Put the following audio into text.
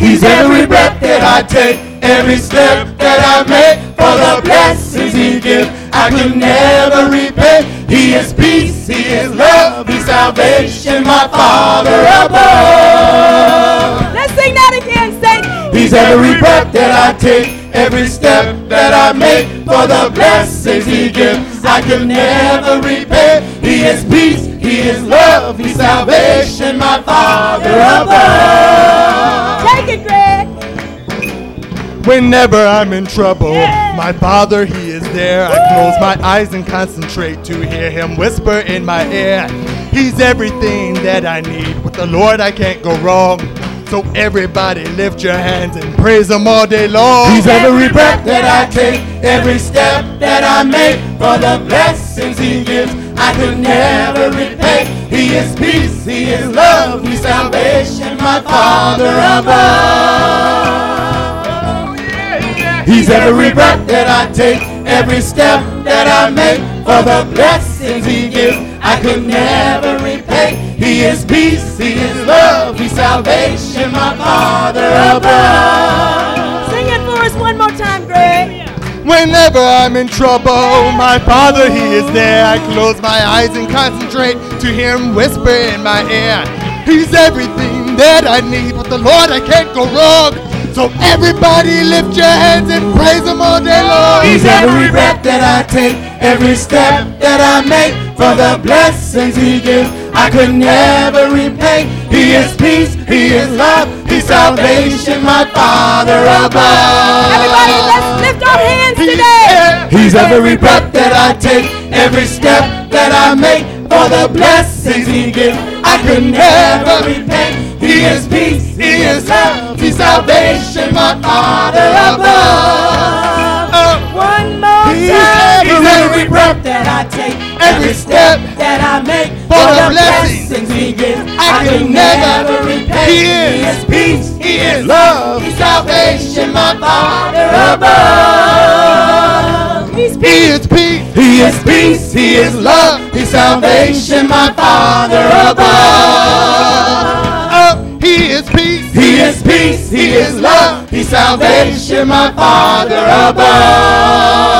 He's every breath that I take, every step that I make. For the blessings He gives, I could never repay. He is peace, He is love, He's salvation, my Father above. Let's sing that again, say. He's every breath that I take, every step that I make. For the blessings He gives, I could never repay. He is peace, He is love, He's salvation, my Father above. Take it, Greg. Whenever I'm in trouble, my Father, He is there. I close my eyes and concentrate to hear Him whisper in my ear. He's everything that I need. With the Lord, I can't go wrong. So everybody lift your hands and praise Him all day long. He's every breath that I take, every step that I make. For the blessings He gives, I could never repay. He is peace, He is love, He's salvation, my Father above. He's every breath that I take, every step that I make. For the blessings He gives, I could never repay. He is peace, He is love, He's salvation, my Father above. Sing it for us one more time, Greg. Whenever I'm in trouble, my Father, He is there. I close my eyes and concentrate to hear Him whisper in my ear. He's everything that I need. With the Lord, I can't go wrong. So everybody lift your hands and praise Him all day long. He's every breath that I take, every step that I make. For the blessings He gives, I could never repay. He is peace, He is love, He's salvation, my Father above. Everybody, let's lift our hands today. He's every breath that I take, every step that I make. For the blessings He gives, I could never repay. He is peace, He is love, He's salvation, my Father above. One more time. He's every breath that I take, every step that I make. For the blessings He gives, I could never repay. He is peace, He is love, He's salvation, my Father above. He is peace. He is peace, He is love, He's salvation, my Father above. He is peace. He is peace, He is love, He's salvation, my Father above.